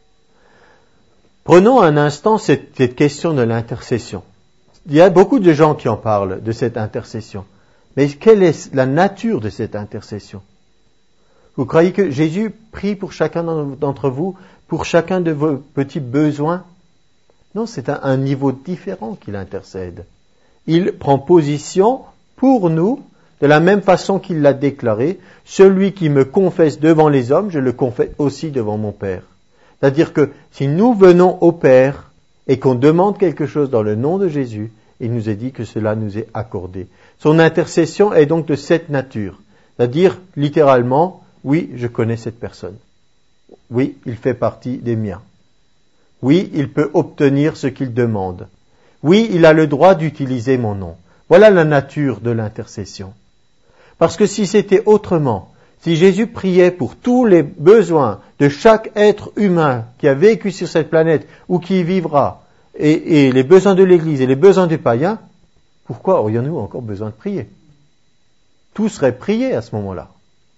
[SPEAKER 1] Prenons un instant cette, cette question de l'intercession. Il y a beaucoup de gens qui en parlent, de cette intercession. Mais quelle est la nature de cette intercession ? Vous croyez que Jésus prie pour chacun d'entre vous, pour chacun de vos petits besoins ? Non, c'est un, un niveau différent qu'il intercède. Il prend position pour nous, de la même façon qu'il l'a déclaré, « Celui qui me confesse devant les hommes, je le confesse aussi devant mon Père. » C'est-à-dire que si nous venons au Père et qu'on demande quelque chose dans le nom de Jésus, il nous est dit que cela nous est accordé. Son intercession est donc de cette nature. C'est-à-dire, littéralement, oui, je connais cette personne. Oui, il fait partie des miens. Oui, il peut obtenir ce qu'il demande. Oui, il a le droit d'utiliser mon nom. Voilà la nature de l'intercession. Parce que si c'était autrement, si Jésus priait pour tous les besoins de chaque être humain qui a vécu sur cette planète ou qui y vivra, et, et les besoins de l'Église et les besoins des païens, pourquoi aurions-nous encore besoin de prier ? Tout serait prié à ce moment-là.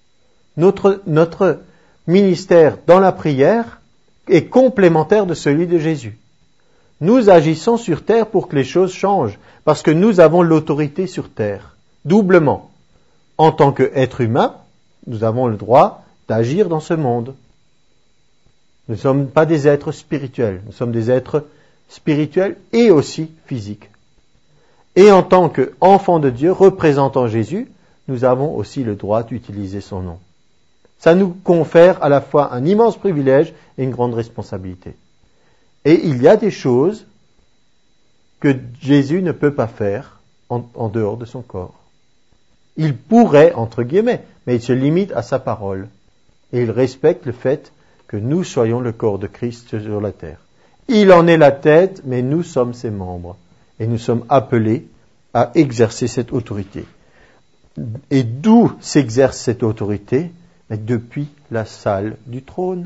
[SPEAKER 1] Notre, notre ministère dans la prière est complémentaire de celui de Jésus. Nous agissons sur terre pour que les choses changent, parce que nous avons l'autorité sur terre, doublement. En tant qu'être humain, nous avons le droit d'agir dans ce monde. Nous ne sommes pas des êtres spirituels, nous sommes des êtres spirituels et aussi physiques. Et en tant qu'enfants de Dieu, représentant Jésus, nous avons aussi le droit d'utiliser son nom. Ça nous confère à la fois un immense privilège et une grande responsabilité. Et il y a des choses que Jésus ne peut pas faire en, en dehors de son corps. Il pourrait, entre guillemets, mais il se limite à sa parole. Et il respecte le fait que nous soyons le corps de Christ sur la terre. Il en est la tête, mais nous sommes ses membres. Et nous sommes appelés à exercer cette autorité. Et d'où s'exerce cette autorité ? Mais depuis la salle du trône.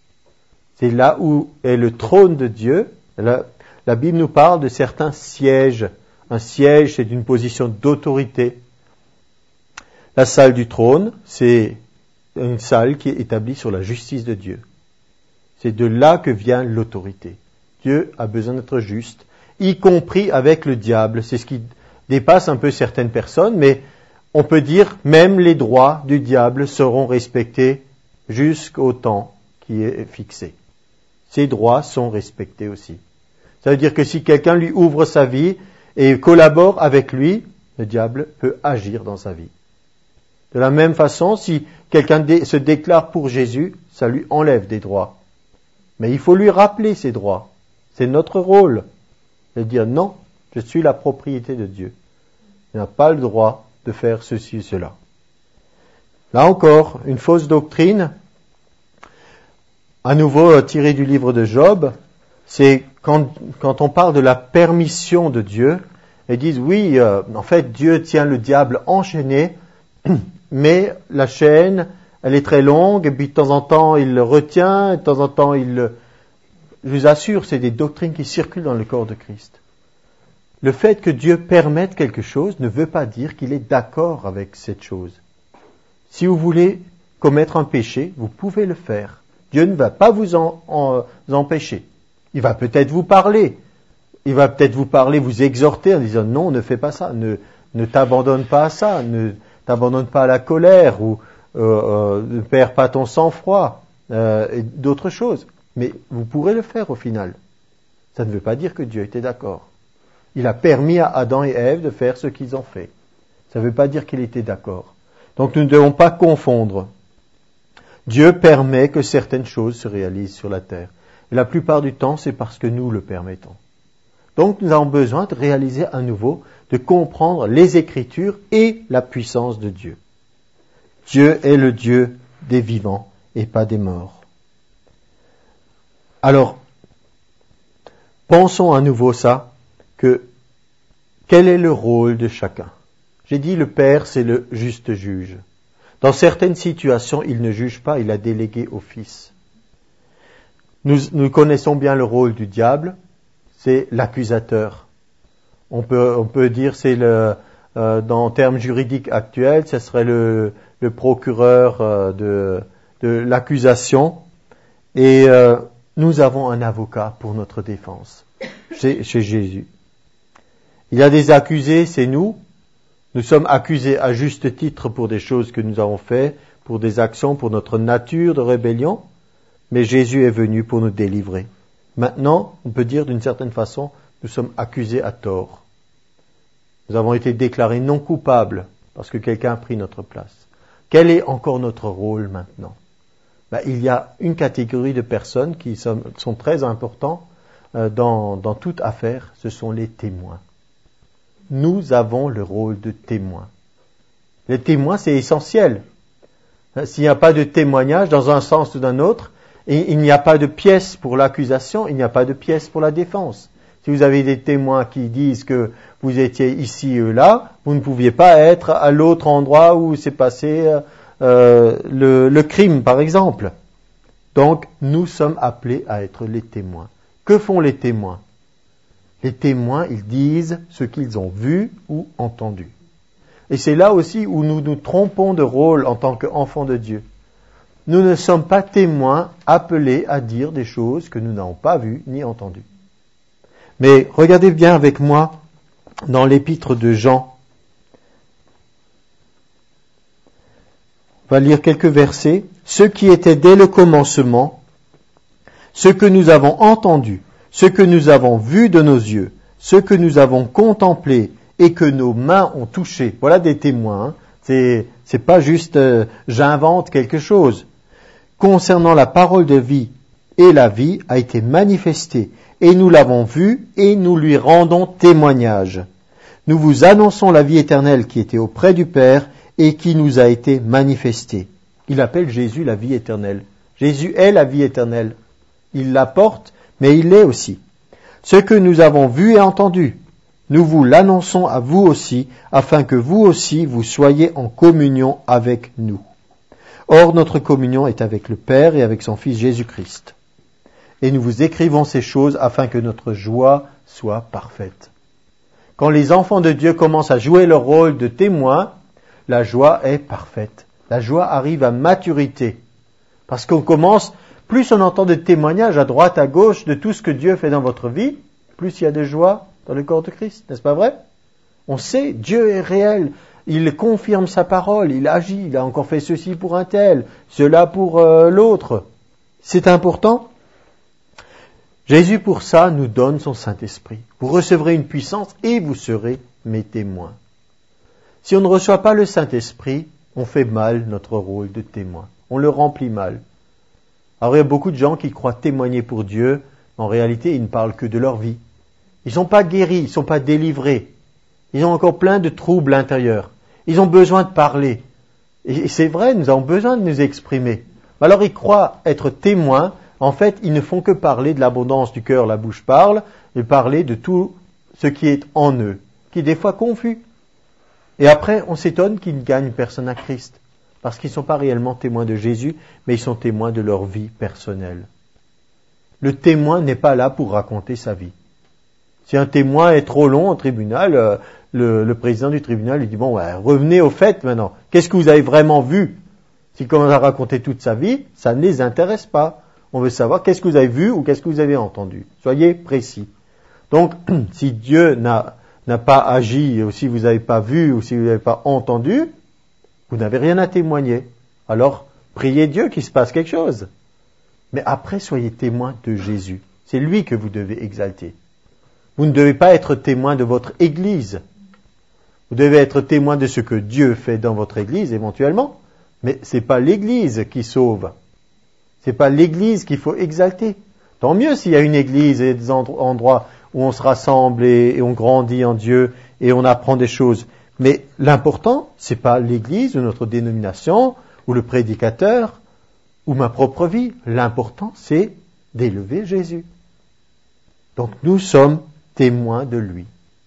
[SPEAKER 1] C'est là où est le trône de Dieu. La, la Bible nous parle de certains sièges. Un siège, c'est une position d'autorité. La salle du trône, c'est une salle qui est établie sur la justice de Dieu. C'est de là que vient l'autorité. Dieu a besoin d'être juste, y compris avec le diable. C'est ce qui dépasse un peu certaines personnes, mais on peut dire même les droits du diable seront respectés jusqu'au temps qui est fixé. Ses droits sont respectés aussi. Ça veut dire que si quelqu'un lui ouvre sa vie et collabore avec lui, le diable peut agir dans sa vie. De la même façon, si quelqu'un se déclare pour Jésus, ça lui enlève des droits. Mais il faut lui rappeler ses droits. C'est notre rôle de dire non, je suis la propriété de Dieu. Il n'a pas le droit de faire ceci et cela. Là encore, une fausse doctrine, à nouveau tirée du livre de Job, c'est quand, quand on parle de la permission de Dieu, ils disent oui, euh, en fait Dieu tient le diable enchaîné, mais la chaîne, elle est très longue, et puis de temps en temps il le retient, et de temps en temps il le... Je vous assure, c'est des doctrines qui circulent dans le corps de Christ. Le fait que Dieu permette quelque chose ne veut pas dire qu'il est d'accord avec cette chose. Si vous voulez commettre un péché, vous pouvez le faire. Dieu ne va pas vous en, en, empêcher. Il va peut-être vous parler. Il va peut-être vous parler, vous exhorter en disant non, ne fais pas ça, ne, ne t'abandonne pas à ça, ne t'abandonne pas à la colère ou euh, euh, ne perds pas ton sang-froid euh, et d'autres choses. Mais vous pourrez le faire au final. Ça ne veut pas dire que Dieu était d'accord. Il a permis à Adam et Ève de faire ce qu'ils ont fait. Ça ne veut pas dire qu'il était d'accord. Donc nous ne devons pas confondre. Dieu permet que certaines choses se réalisent sur la terre. Et la plupart du temps, c'est parce que nous le permettons. Donc nous avons besoin de réaliser à nouveau, de comprendre les Écritures et la puissance de Dieu. Dieu est le Dieu des vivants et pas des morts. Alors, pensons à nouveau ça, que quel est le rôle de chacun? J'ai dit le Père, c'est le juste juge. Dans certaines situations, il ne juge pas, il a délégué au Fils. Nous, nous connaissons bien le rôle du diable, c'est l'accusateur. On peut, on peut dire, c'est le, euh, dans termes juridiques actuels, ce serait le, le procureur euh, de, de l'accusation. Et euh, nous avons un avocat pour notre défense, chez, chez Jésus. Il y a des accusés, c'est nous. Nous sommes accusés à juste titre pour des choses que nous avons faites, pour des actions, pour notre nature de rébellion. Mais Jésus est venu pour nous délivrer. Maintenant, on peut dire d'une certaine façon, nous sommes accusés à tort. Nous avons été déclarés non coupables parce que quelqu'un a pris notre place. Quel est encore notre rôle maintenant? Ben, il y a une catégorie de personnes qui sont, sont très importantes euh, dans, dans toute affaire, ce sont les témoins. Nous avons le rôle de témoin. Les témoins, c'est essentiel. S'il n'y a pas de témoignage dans un sens ou d'un autre, et il n'y a pas de pièce pour l'accusation, il n'y a pas de pièce pour la défense. Si vous avez des témoins qui disent que vous étiez ici et là, vous ne pouviez pas être à l'autre endroit où s'est passé euh, le, le crime, par exemple. Donc, nous sommes appelés à être les témoins. Que font les témoins? Les témoins, ils disent ce qu'ils ont vu ou entendu. Et c'est là aussi où nous nous trompons de rôle en tant qu'enfants de Dieu. Nous ne sommes pas témoins appelés à dire des choses que nous n'avons pas vues ni entendues. Mais regardez bien avec moi dans l'épître de Jean. On va lire quelques versets. Ce qui était dès le commencement, ce que nous avons entendu, ce que nous avons vu de nos yeux, ce que nous avons contemplé et que nos mains ont touché. Voilà des témoins. Hein. C'est, c'est pas juste euh, j'invente quelque chose. Concernant la parole de vie et la vie a été manifestée et nous l'avons vue et nous lui rendons témoignage. Nous vous annonçons la vie éternelle qui était auprès du Père et qui nous a été manifestée. Il appelle Jésus la vie éternelle. Jésus est la vie éternelle. Il la porte, mais il l'est aussi. Ce que nous avons vu et entendu, nous vous l'annonçons à vous aussi, afin que vous aussi vous soyez en communion avec nous. Or, notre communion est avec le Père et avec son Fils Jésus-Christ. Et nous vous écrivons ces choses afin que notre joie soit parfaite. Quand les enfants de Dieu commencent à jouer leur rôle de témoins, la joie est parfaite. La joie arrive à maturité. Parce qu'on commence, plus on entend de témoignages à droite, à gauche de tout ce que Dieu fait dans votre vie, plus il y a de joie dans le corps de Christ. N'est-ce pas vrai? On sait, Dieu est réel. Il confirme sa parole, il agit, il a encore fait ceci pour un tel, cela pour euh, l'autre. C'est important. Jésus, pour ça, nous donne son Saint-Esprit. Vous recevrez une puissance et vous serez mes témoins. Si on ne reçoit pas le Saint-Esprit, on fait mal notre rôle de témoin. On le remplit mal. Alors il y a beaucoup de gens qui croient témoigner pour Dieu, mais en réalité, ils ne parlent que de leur vie. Ils ne sont pas guéris, ils ne sont pas délivrés. Ils ont encore plein de troubles intérieurs. Ils ont besoin de parler. Et c'est vrai, nous avons besoin de nous exprimer. Alors ils croient être témoins. En fait, ils ne font que parler de l'abondance du cœur, la bouche parle, et parler de tout ce qui est en eux, qui est des fois confus. Et après, on s'étonne qu'ils ne gagnent personne à Christ, parce qu'ils ne sont pas réellement témoins de Jésus, mais ils sont témoins de leur vie personnelle. Le témoin n'est pas là pour raconter sa vie. Si un témoin est trop long au tribunal, euh, le, le président du tribunal lui dit « Bon, ouais, revenez au fait maintenant. Qu'est-ce que vous avez vraiment vu ?» S'il commence à raconter toute sa vie, ça ne les intéresse pas. On veut savoir qu'est-ce que vous avez vu ou qu'est-ce que vous avez entendu. Soyez précis. Donc, si Dieu n'a, n'a pas agi, ou si vous n'avez pas vu, ou si vous n'avez pas entendu, vous n'avez rien à témoigner. Alors, priez Dieu qu'il se passe quelque chose. Mais après, soyez témoin de Jésus. C'est lui que vous devez exalter. Vous ne devez pas être témoin de votre Église. Vous devez être témoin de ce que Dieu fait dans votre Église, éventuellement, mais ce n'est pas l'Église qui sauve. Ce n'est pas l'Église qu'il faut exalter. Tant mieux s'il y a une Église et des endroits où on se rassemble et, et on grandit en Dieu et on apprend des choses. Mais l'important, ce n'est pas l'Église ou notre dénomination ou le prédicateur ou ma propre vie. L'important, c'est d'élever Jésus. Donc nous sommes témoins de lui,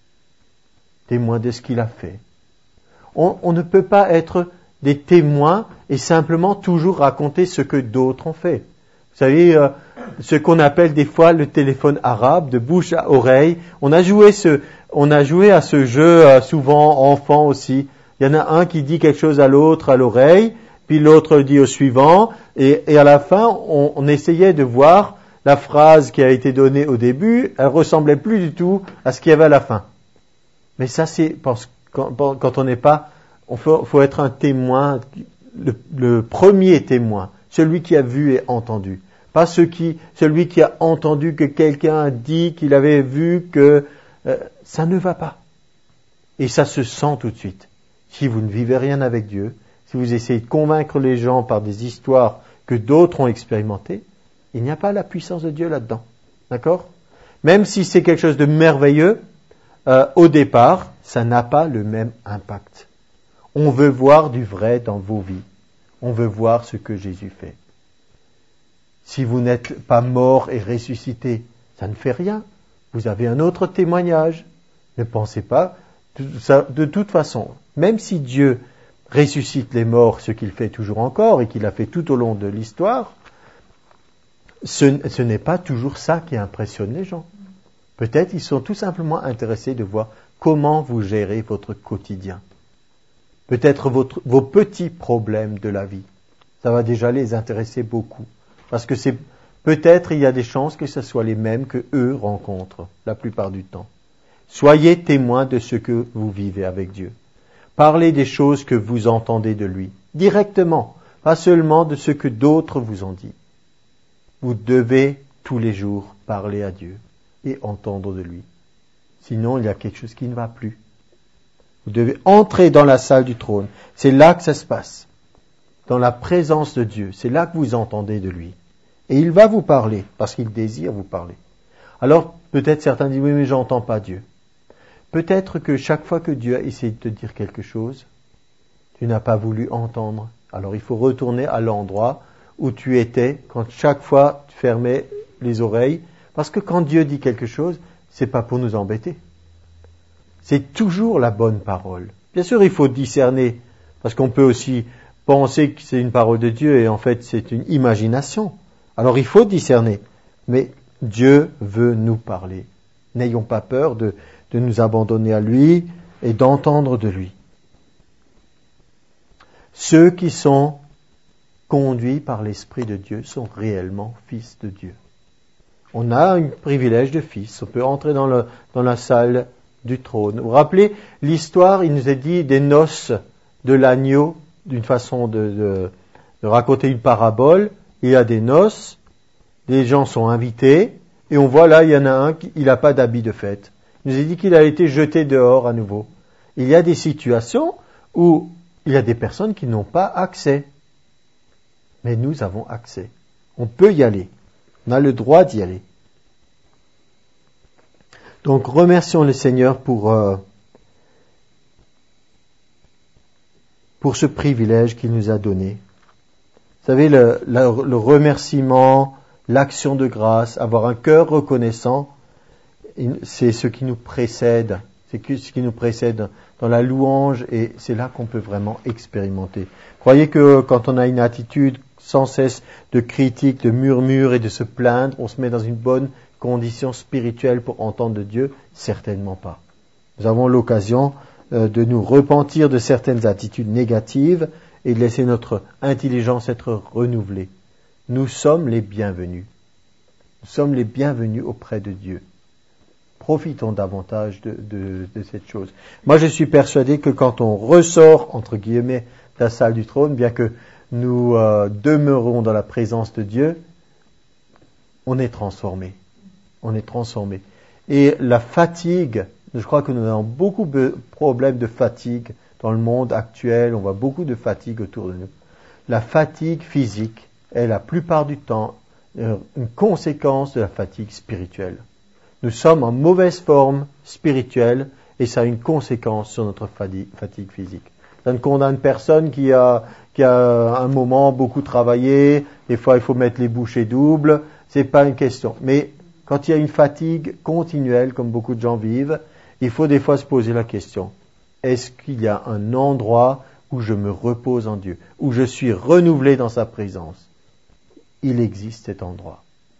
[SPEAKER 1] témoins de ce qu'il a fait. On, on ne peut pas être des témoins et simplement toujours raconter ce que d'autres ont fait. Vous savez, euh, ce qu'on appelle des fois le téléphone arabe, de bouche à oreille. On a joué ce, on a joué à ce jeu euh, souvent enfant aussi. Il y en a un qui dit quelque chose à l'autre à l'oreille, puis l'autre dit au suivant, et, et à la fin, on, on essayait de voir la phrase qui a été donnée au début, elle ressemblait plus du tout à ce qu'il y avait à la fin. Mais ça, c'est parce quand, quand on n'est pas, il faut, faut être un témoin, le, le premier témoin, celui qui a vu et entendu. Pas ceux qui, celui qui a entendu que quelqu'un a dit qu'il avait vu que euh, ça ne va pas. Et ça se sent tout de suite. Si vous ne vivez rien avec Dieu, si vous essayez de convaincre les gens par des histoires que d'autres ont expérimentées, il n'y a pas la puissance de Dieu là-dedans. D'accord ? Même si c'est quelque chose de merveilleux, euh, au départ, ça n'a pas le même impact. On veut voir du vrai dans vos vies. On veut voir ce que Jésus fait. Si vous n'êtes pas mort et ressuscité, ça ne fait rien. Vous avez un autre témoignage. Ne pensez pas. De toute façon, même si Dieu ressuscite les morts, ce qu'il fait toujours encore et qu'il a fait tout au long de l'histoire, ce, ce n'est pas toujours ça qui impressionne les gens. Peut-être ils sont tout simplement intéressés de voir comment vous gérez votre quotidien. Peut-être votre, vos petits problèmes de la vie. Ça va déjà les intéresser beaucoup. Parce que c'est, peut-être il y a des chances que ce soit les mêmes que eux rencontrent la plupart du temps. Soyez témoins de ce que vous vivez avec Dieu. Parlez des choses que vous entendez de lui, directement, pas seulement de ce que d'autres vous ont dit. Vous devez tous les jours parler à Dieu et entendre de lui. Sinon, il y a quelque chose qui ne va plus. Vous devez entrer dans la salle du trône. C'est là que ça se passe. Dans la présence de Dieu. C'est là que vous entendez de lui. Et il va vous parler, parce qu'il désire vous parler. Alors, peut-être certains disent, oui, mais j'entends pas Dieu. Peut-être que chaque fois que Dieu a essayé de te dire quelque chose, tu n'as pas voulu entendre. Alors, il faut retourner à l'endroit où tu étais quand chaque fois tu fermais les oreilles. Parce que quand Dieu dit quelque chose, c'est pas pour nous embêter. C'est toujours la bonne parole. Bien sûr, il faut discerner, parce qu'on peut aussi penser que c'est une parole de Dieu et en fait c'est une imagination. Alors il faut discerner. Mais Dieu veut nous parler. N'ayons pas peur de, de nous abandonner à lui et d'entendre de lui. Ceux qui sont conduits par l'Esprit de Dieu sont réellement fils de Dieu. On a un privilège de fils. On peut entrer dans, le, dans la salle du trône. Vous vous rappelez l'histoire, il nous est dit des noces de l'agneau, d'une façon de, de, de raconter une parabole. Il y a des noces, des gens sont invités, et on voit là, il y en a un qui n'a pas d'habit de fête. Il nous est dit qu'il a été jeté dehors à nouveau. Il y a des situations où il y a des personnes qui n'ont pas accès. Mais nous avons accès. On peut y aller. On a le droit d'y aller. Donc remercions le Seigneur pour, euh, pour ce privilège qu'il nous a donné. Vous savez, le, le, le remerciement, l'action de grâce, avoir un cœur reconnaissant, c'est ce qui nous précède. C'est ce qui nous précède dans la louange et c'est là qu'on peut vraiment expérimenter. Croyez que quand on a une attitude sans cesse de critique, de murmure et de se plaindre, on se met dans une bonne condition spirituelle pour entendre de Dieu? Certainement pas. Nous avons l'occasion euh, de nous repentir de certaines attitudes négatives et de laisser notre intelligence être renouvelée. Nous sommes les bienvenus. Nous sommes les bienvenus auprès de Dieu. Profitons davantage de, de, de cette chose. Moi, je suis persuadé que quand on ressort, entre guillemets, de la salle du trône, bien que nous euh, demeurons dans la présence de Dieu, on est transformé. On est transformé. Et la fatigue, je crois que nous avons beaucoup de problèmes de fatigue dans le monde actuel. On voit beaucoup de fatigue autour de nous. La fatigue physique est la plupart du temps une conséquence de la fatigue spirituelle. Nous sommes en mauvaise forme spirituelle et ça a une conséquence sur notre fatigue physique. Ça ne condamne personne qui a, qui a un moment beaucoup travaillé, des fois il faut mettre les bouchées doubles, c'est pas une question. Mais quand il y a une fatigue continuelle, comme beaucoup de gens vivent, il faut des fois se poser la question, est-ce qu'il y a un endroit où je me repose en Dieu, où je suis renouvelé dans sa présence? Il existe cet endroit.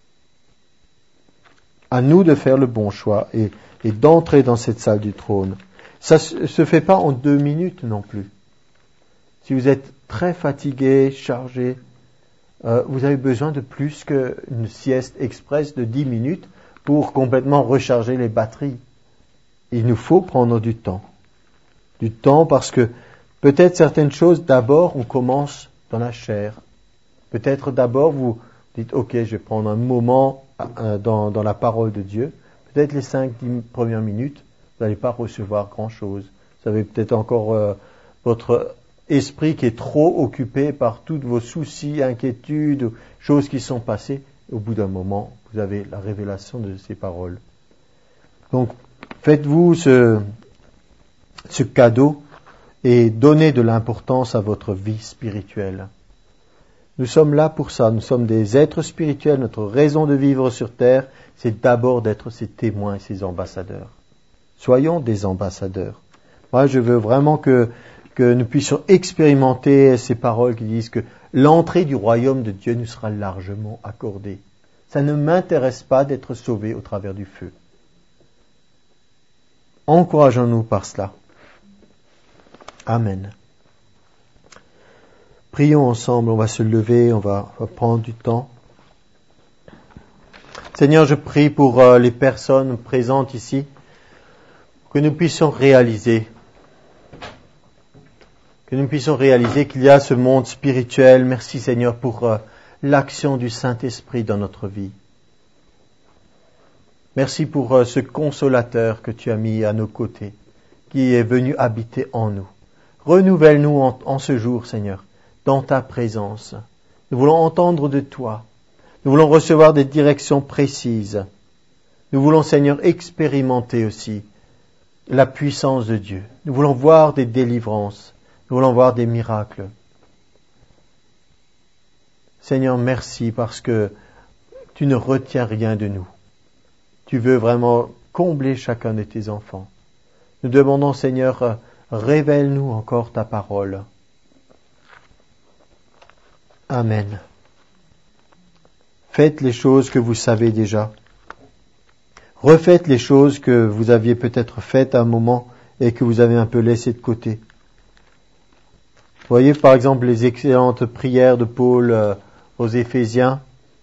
[SPEAKER 1] À nous de faire le bon choix et, et d'entrer dans cette salle du trône. Ça ne se fait pas en deux minutes non plus. Si vous êtes très fatigué, chargé, euh, vous avez besoin de plus qu'une sieste express de dix minutes pour complètement recharger les batteries. Il nous faut prendre du temps. Du temps parce que peut-être certaines choses, d'abord, on commence dans la chair. Peut-être d'abord, vous dites, ok, je vais prendre un moment Dans, dans la parole de Dieu, peut-être les cinq, dix premières minutes, vous n'allez pas recevoir grand-chose. Vous avez peut-être encore euh, votre esprit qui est trop occupé par tous vos soucis, inquiétudes, choses qui sont passées. Au bout d'un moment, vous avez la révélation de ces paroles. Donc, faites-vous ce, ce cadeau et donnez de l'importance à votre vie spirituelle. Nous sommes là pour ça, nous sommes des êtres spirituels, notre raison de vivre sur terre, c'est d'abord d'être ses témoins et ses ambassadeurs. Soyons des ambassadeurs. Moi, je veux vraiment que, que nous puissions expérimenter ces paroles qui disent que l'entrée du royaume de Dieu nous sera largement accordée. Ça ne m'intéresse pas d'être sauvé au travers du feu. Encourageons-nous par cela. Amen. Prions ensemble, on va se lever, on va, on va prendre du temps. Seigneur, je prie pour euh, les personnes présentes ici, que nous puissions réaliser, que nous puissions réaliser qu'il y a ce monde spirituel. Merci Seigneur pour euh, l'action du Saint-Esprit dans notre vie. Merci pour euh, ce consolateur que tu as mis à nos côtés, qui est venu habiter en nous. Renouvelle-nous en, en ce jour, Seigneur, dans ta présence. Nous voulons entendre de toi. Nous voulons recevoir des directions précises. Nous voulons, Seigneur, expérimenter aussi la puissance de Dieu. Nous voulons voir des délivrances. Nous voulons voir des miracles. Seigneur, merci parce que tu ne retiens rien de nous. Tu veux vraiment combler chacun de tes enfants. Nous demandons, Seigneur, révèle-nous encore ta parole. Amen. Faites les choses que vous savez déjà. Refaites les choses que vous aviez peut-être faites à un moment et que vous avez un peu laissé de côté. Vous voyez par exemple les excellentes prières de Paul euh, aux Éphésiens.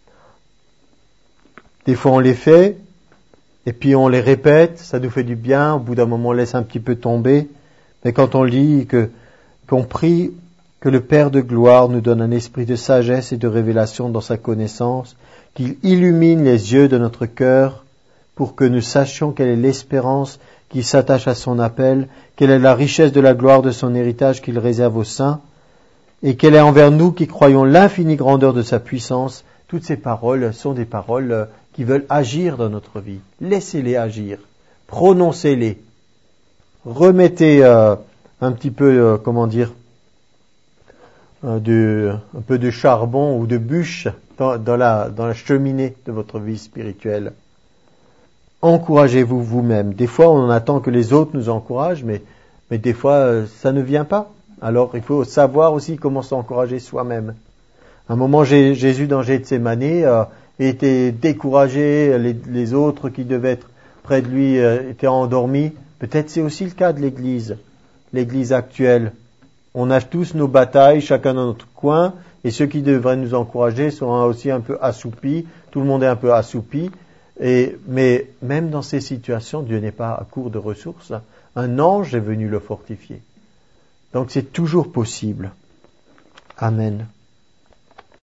[SPEAKER 1] Des fois on les fait, et puis on les répète, ça nous fait du bien, au bout d'un moment on laisse un petit peu tomber. Mais quand on lit que, qu'on prie que le Père de gloire nous donne un esprit de sagesse et de révélation dans sa connaissance, qu'il illumine les yeux de notre cœur pour que nous sachions quelle est l'espérance qui s'attache à son appel, quelle est la richesse de la gloire de son héritage qu'il réserve aux saints, et quelle est envers nous qui croyons l'infinie grandeur de sa puissance. Toutes ces paroles sont des paroles qui veulent agir dans notre vie. Laissez-les agir, prononcez-les, remettez euh, un petit peu, euh, comment dire, euh, de, un peu de charbon ou de bûche dans, dans, la, dans la cheminée de votre vie spirituelle. Encouragez-vous vous-même. Des fois, on attend que les autres nous encouragent, mais, mais des fois, ça ne vient pas. Alors, il faut savoir aussi comment s'encourager soi-même. À un moment, Jésus, dans Gethsémane, euh, était découragé. Les, les autres qui devaient être près de lui euh, étaient endormis. Peut-être c'est aussi le cas de l'Église, l'Église actuelle. On a tous nos batailles, chacun dans notre coin, et ceux qui devraient nous encourager sont aussi un peu assoupis. Tout le monde est un peu assoupi. Et, mais même dans ces situations, Dieu n'est pas à court de ressources. Un ange est venu le fortifier. Donc c'est toujours possible. Amen.